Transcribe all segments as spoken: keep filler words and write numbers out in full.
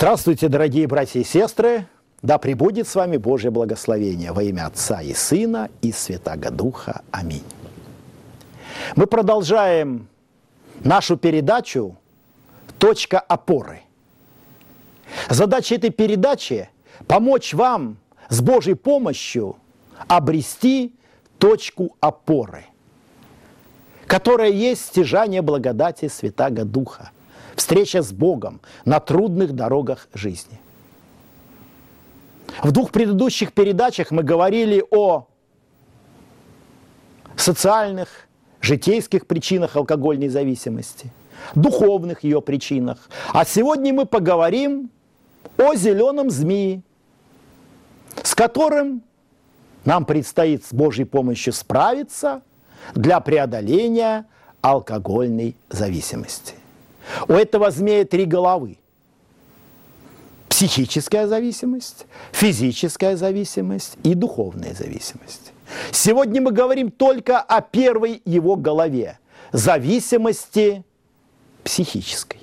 Здравствуйте, дорогие братья и сестры! Да пребудет с вами Божье благословение во имя Отца и Сына и Святаго Духа. Аминь. Мы продолжаем нашу передачу «Точка опоры». Задача этой передачи – помочь вам с Божьей помощью обрести точку опоры, которая есть стяжание благодати Святаго Духа, встреча с Богом на трудных дорогах жизни. В двух предыдущих передачах мы говорили о социальных, житейских причинах алкогольной зависимости, духовных ее причинах. А сегодня мы поговорим о зеленом змее, с которым нам предстоит с Божьей помощью справиться для преодоления алкогольной зависимости. У этого змея три головы. Психическая зависимость, физическая зависимость и духовная зависимость. Сегодня мы говорим только о первой его голове – зависимости психической.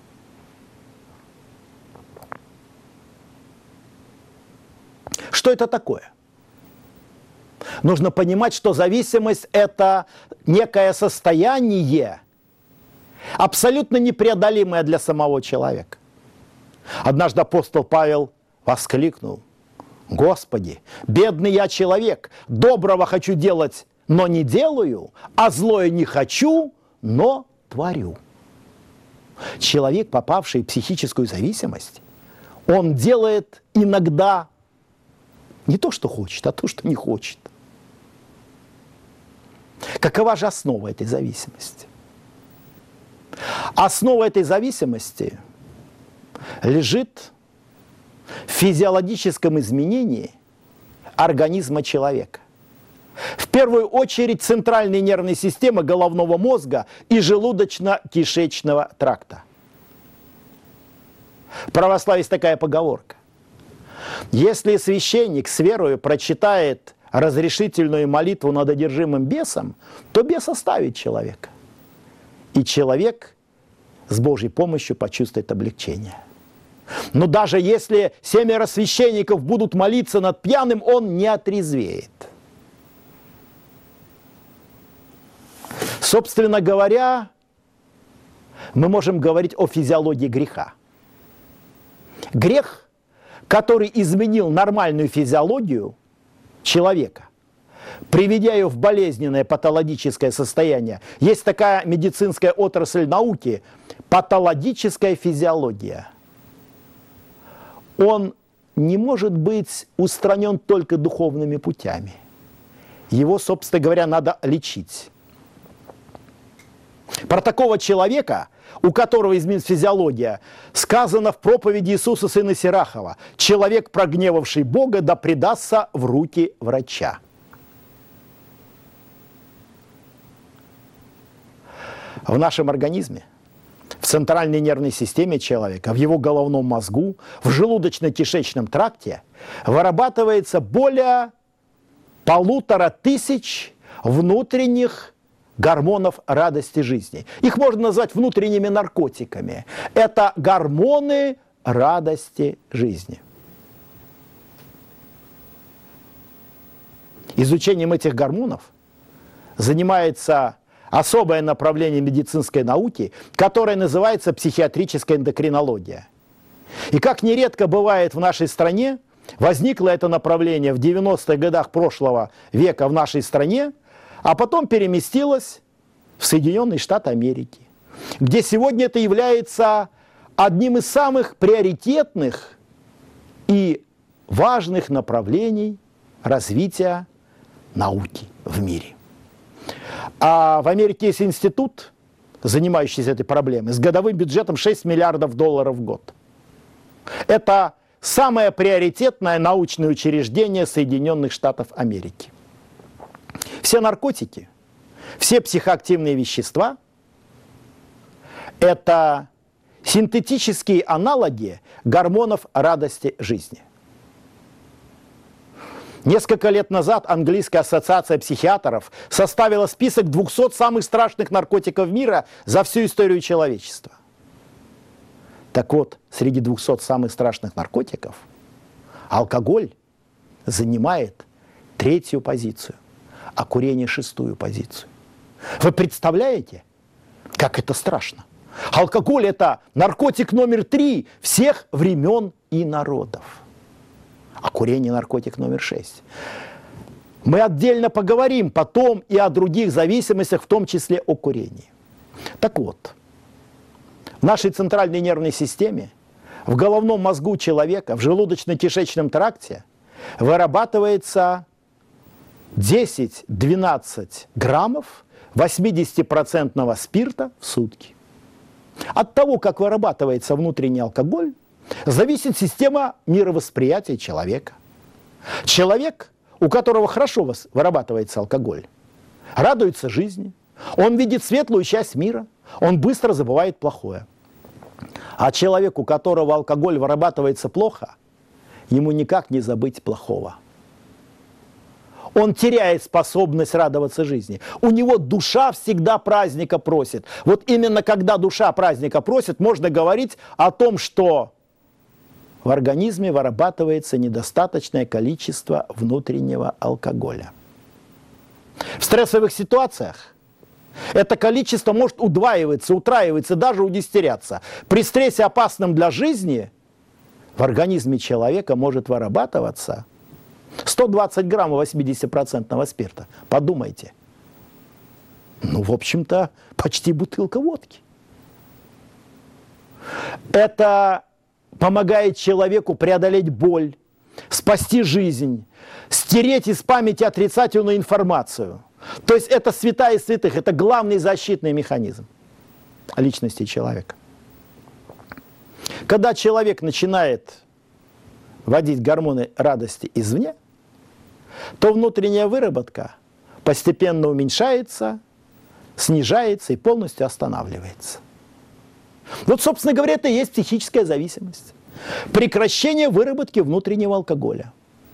Что это такое? Нужно понимать, что зависимость – это некое состояние, абсолютно непреодолимое для самого человека. Однажды апостол Павел воскликнул: «Господи, бедный я человек, доброго хочу делать, но не делаю, а злое не хочу, но творю». Человек, попавший в психическую зависимость, он делает иногда не то, что хочет, а то, что не хочет. Какова же основа этой зависимости? Основа этой зависимости лежит в физиологическом изменении организма человека. В первую очередь центральной нервной системы, головного мозга и желудочно-кишечного тракта. В православии есть такая поговорка: если священник с верою прочитает разрешительную молитву над одержимым бесом, то бес оставит человека. И человек с Божьей помощью почувствует облегчение. Но даже если семеро священников будут молиться над пьяным, он не отрезвеет. Собственно говоря, мы можем говорить о физиологии греха. Грех, который изменил нормальную физиологию человека, приведя ее в болезненное патологическое состояние. Есть такая медицинская отрасль науки – патологическая физиология. Он не может быть устранен только духовными путями. Его, собственно говоря, надо лечить. Про такого человека, у которого изменилась физиология, сказано в проповеди Иисуса сына Сирахова: «Человек, прогневавший Бога, да предастся в руки врача». В нашем организме, в центральной нервной системе человека, в его головном мозгу, в желудочно-кишечном тракте вырабатывается более полутора тысяч внутренних гормонов радости жизни. Их можно назвать внутренними наркотиками. Это гормоны радости жизни. Изучением этих гормонов занимается особое направление медицинской науки, которое называется психиатрическая эндокринология. И как нередко бывает в нашей стране, возникло это направление в девяностых годах прошлого века в нашей стране, а потом переместилось в Соединенные Штаты Америки, где сегодня это является одним из самых приоритетных и важных направлений развития науки в мире. А в Америке есть институт, занимающийся этой проблемой, с годовым бюджетом шесть миллиардов долларов в год. Это самое приоритетное научное учреждение Соединенных Штатов Америки. Все наркотики, все психоактивные вещества – это синтетические аналоги гормонов радости жизни. Несколько лет назад английская ассоциация психиатров составила список двухсот самых страшных наркотиков мира за всю историю человечества. Так вот, среди двухсот самых страшных наркотиков алкоголь занимает третью позицию, а курение шестую позицию. Вы представляете, как это страшно? Алкоголь – это наркотик номер три всех времен и народов. А курение – наркотик номер шесть. Мы отдельно поговорим потом и о других зависимостях, в том числе о курении. Так вот, в нашей центральной нервной системе, в головном мозгу человека, в желудочно-кишечном тракте вырабатывается десять-двенадцать граммов восьмидесятипроцентного спирта в сутки. От того, как вырабатывается внутренний алкоголь, зависит система мировосприятия человека. Человек, у которого хорошо вырабатывается алкоголь, радуется жизни, он видит светлую часть мира, он быстро забывает плохое. А человек, у которого алкоголь вырабатывается плохо, ему никак не забыть плохого. Он теряет способность радоваться жизни. У него душа всегда праздника просит. Вот именно когда душа праздника просит, можно говорить о том, что в организме вырабатывается недостаточное количество внутреннего алкоголя. В стрессовых ситуациях это количество может удваиваться, утраиваться, даже удесятеряться. При стрессе, опасном для жизни, в организме человека может вырабатываться сто двадцать граммов восьмидесятипроцентного спирта. Подумайте. Ну, в общем-то, почти бутылка водки. Это помогает человеку преодолеть боль, спасти жизнь, стереть из памяти отрицательную информацию. То есть это святая святых, это главный защитный механизм личности человека. Когда человек начинает вводить гормоны радости извне, то внутренняя выработка постепенно уменьшается, снижается и полностью останавливается. Вот, собственно говоря, это и есть психическая зависимость. Прекращение выработки внутреннего алкоголя.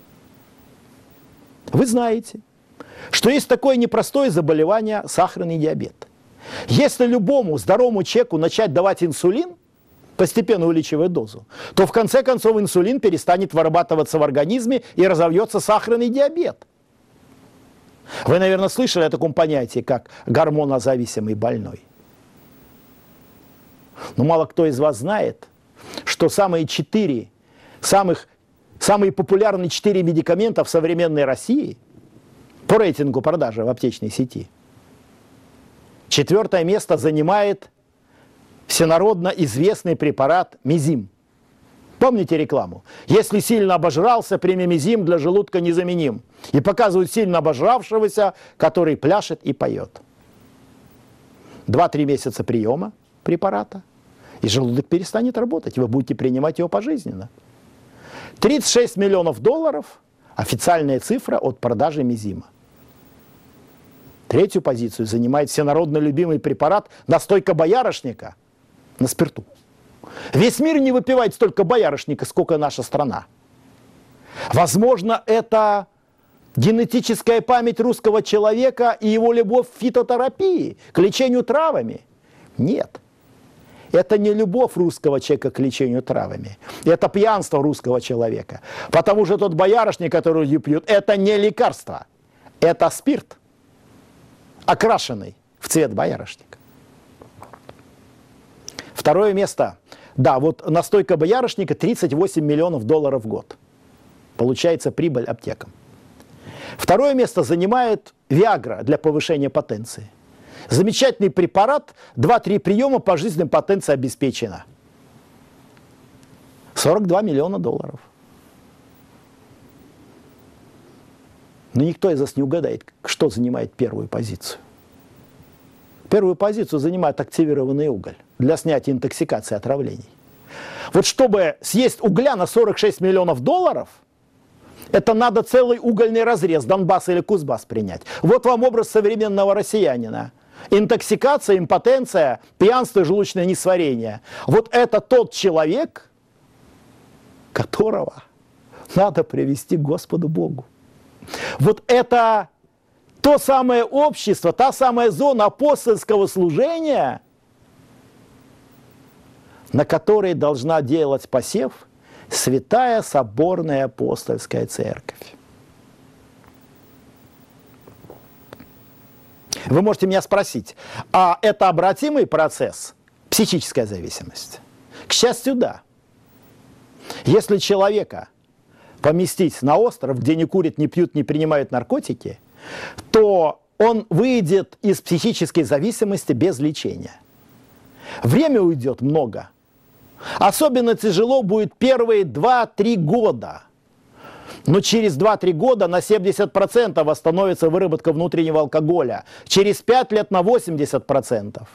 Вы знаете, что есть такое непростое заболевание – сахарный диабет. Если любому здоровому человеку начать давать инсулин, постепенно увеличивая дозу, то в конце концов инсулин перестанет вырабатываться в организме и разовьется сахарный диабет. Вы, наверное, слышали о таком понятии, как гормонозависимый больной. Но мало кто из вас знает, что самые четыре, самых, самые популярные четыре медикамента в современной России по рейтингу продажи в аптечной сети. Четвертое место занимает всенародно известный препарат Мизим. Помните рекламу? Если сильно обожрался, прими Мизим, для желудка незаменим. И показывают сильно обожравшегося, который пляшет и поет. Два-три месяца приема препарата, и желудок перестанет работать. Вы будете принимать его пожизненно. тридцать шесть миллионов долларов – официальная цифра от продажи Мизима. Третью позицию занимает всенародно любимый препарат настойка боярышника на спирту. Весь мир не выпивает столько боярышника, сколько наша страна. Возможно, это генетическая память русского человека и его любовь к фитотерапии, к лечению травами. Нет. Это не любовь русского человека к лечению травами. Это пьянство русского человека. Потому что тот боярышник, который люди пьют, это не лекарство. Это спирт, окрашенный в цвет боярышника. Второе место. Да, вот настойка боярышника тридцать восемь миллионов долларов в год. Получается прибыль аптекам. Второе место занимает Виагра для повышения потенции. Замечательный препарат, два-три приема, пожизненная потенция обеспечена. сорок два миллиона долларов. Но никто из нас не угадает, что занимает первую позицию. Первую позицию занимает активированный уголь для снятия интоксикации, отравлений. Вот чтобы съесть угля на сорок шесть миллионов долларов, это надо целый угольный разрез, Донбасс или Кузбасс принять. Вот вам образ современного россиянина. Интоксикация, импотенция, пьянство и желудочное несварение. Вот это тот человек, которого надо привести к Господу Богу. Вот это то самое общество, та самая зона апостольского служения, на которой должна делать посев Святая Соборная Апостольская Церковь. Вы можете меня спросить, а это обратимый процесс, психическая зависимость? К счастью, да. Если человека поместить на остров, где не курят, не пьют, не принимают наркотики, то он выйдет из психической зависимости без лечения. Время уйдет много. Особенно тяжело будет первые два-три года. Но через два-три года на семьдесят процентов восстановится выработка внутреннего алкоголя. Через пять лет на восемьдесят процентов.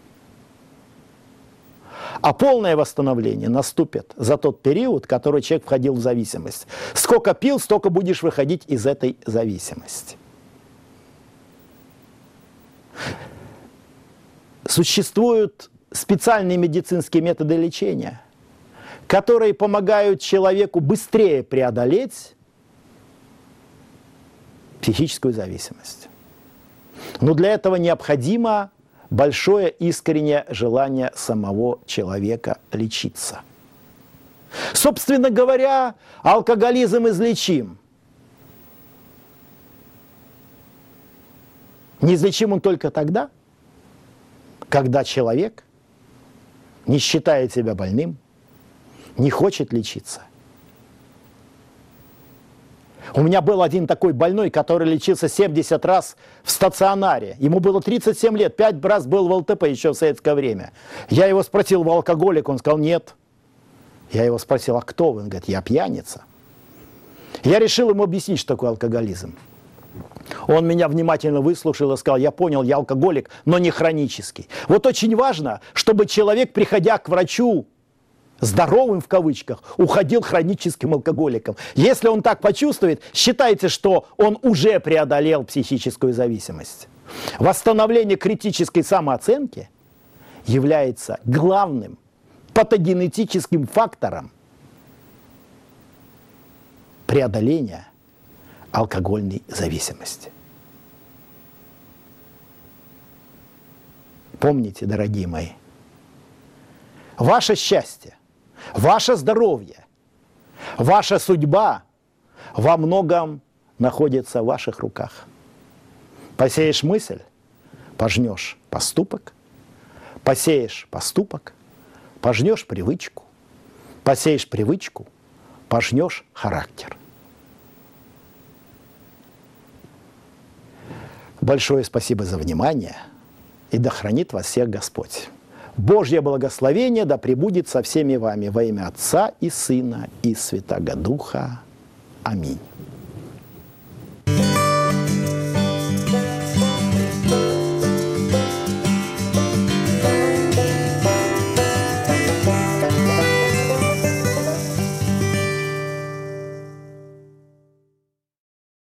А полное восстановление наступит за тот период, в который человек входил в зависимость. Сколько пил, столько будешь выходить из этой зависимости. Существуют специальные медицинские методы лечения, которые помогают человеку быстрее преодолеть психическую зависимость. Но для этого необходимо большое искреннее желание самого человека лечиться. Собственно говоря, алкоголизм излечим. Неизлечим он только тогда, когда человек не считает себя больным, не хочет лечиться. У меня был один такой больной, который лечился семьдесят раз в стационаре. Ему было тридцать семь лет, пять раз был в ЛТП еще в советское время. Я его спросил, вы алкоголик? Он сказал, нет. Я его спросил, а кто вы? Он говорит, я пьяница. Я решил ему объяснить, что такое алкоголизм. Он меня внимательно выслушал и сказал, я понял, я алкоголик, но не хронический. Вот очень важно, чтобы человек, приходя к врачу, здоровым в кавычках, уходил хроническим алкоголиком. Если он так почувствует, считайте, что он уже преодолел психическую зависимость. Восстановление критической самооценки является главным патогенетическим фактором преодоления алкогольной зависимости. Помните, дорогие мои, ваше счастье, ваше здоровье, ваша судьба во многом находится в ваших руках. Посеешь мысль, пожнешь поступок, посеешь поступок, пожнешь привычку, посеешь привычку, пожнешь характер. Большое спасибо за внимание, и да хранит вас всех Господь. Божье благословение да пребудет со всеми вами во имя Отца и Сына и Святаго Духа. Аминь.